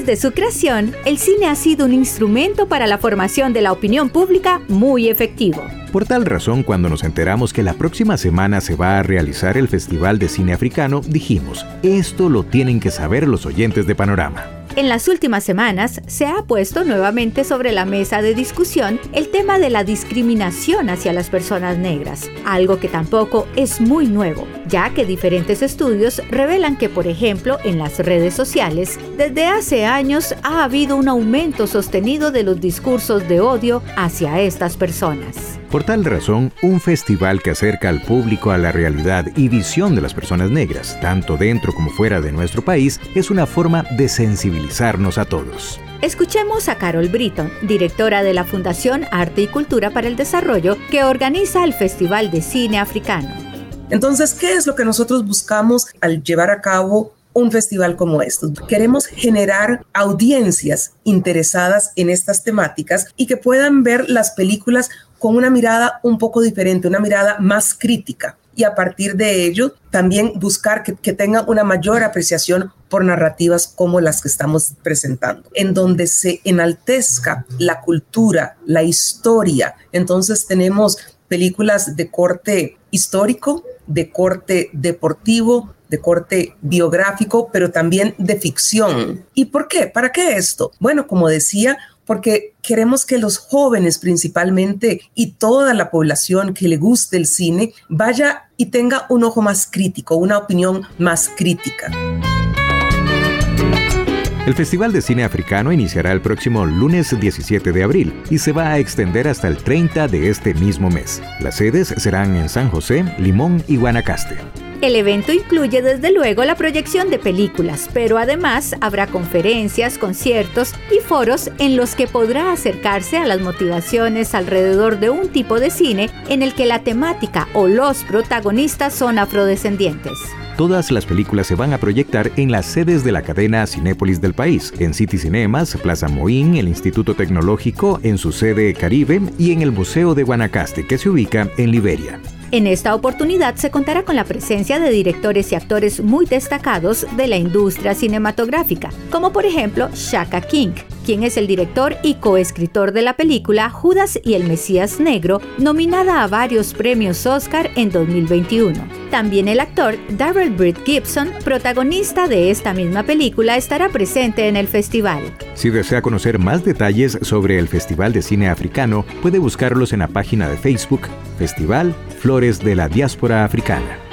Desde su creación, el cine ha sido un instrumento para la formación de la opinión pública muy efectivo. Por tal razón, cuando nos enteramos que la próxima semana se va a realizar el Festival de Cine Africano, dijimos, esto lo tienen que saber los oyentes de Panorama. En las últimas semanas se ha puesto nuevamente sobre la mesa de discusión el tema de la discriminación hacia las personas negras, algo que tampoco es muy nuevo, ya que diferentes estudios revelan que, por ejemplo, en las redes sociales, desde hace años ha habido un aumento sostenido de los discursos de odio hacia estas personas. Por tal razón, un festival que acerca al público a la realidad y visión de las personas negras, tanto dentro como fuera de nuestro país, es una forma de sensibilizarnos a todos. Escuchemos a Carol Britton, directora de la Fundación Arte y Cultura para el Desarrollo, que organiza el Festival de Cine Africano. Entonces, ¿qué es lo que nosotros buscamos al llevar a cabo un festival como estos? Queremos generar audiencias interesadas en estas temáticas y que puedan ver las películas con una mirada un poco diferente, una mirada más crítica. Y a partir de ello, también buscar que tengan una mayor apreciación por narrativas como las que estamos presentando, en donde se enaltezca la cultura, la historia. Entonces tenemos películas de corte histórico, de corte deportivo, de corte biográfico, pero también de ficción. ¿Y por qué? ¿Para qué esto? Bueno, como decía, porque queremos que los jóvenes principalmente y toda la población que le guste el cine vaya y tenga un ojo más crítico, una opinión más crítica. El Festival de Cine Africano iniciará el próximo lunes 17 de abril y se va a extender hasta el 30 de este mismo mes. Las sedes serán en San José, Limón y Guanacaste. El evento incluye desde luego la proyección de películas, pero además habrá conferencias, conciertos y foros en los que podrá acercarse a las motivaciones alrededor de un tipo de cine en el que la temática o los protagonistas son afrodescendientes. Todas las películas se van a proyectar en las sedes de la cadena Cinépolis del país, en City Cinemas, Plaza Moín, el Instituto Tecnológico en su sede Caribe y en el Museo de Guanacaste, que se ubica en Liberia. En esta oportunidad se contará con la presencia de directores y actores muy destacados de la industria cinematográfica, como por ejemplo Shaka King, quien es el director y coescritor de la película Judas y el Mesías Negro, nominada a varios premios Oscar en 2021. También el actor Darrell Britt Gibson, protagonista de esta misma película, estará presente en el festival. Si desea conocer más detalles sobre el Festival de Cine Africano, puede buscarlos en la página de Facebook Festival Flores de la Diáspora Africana.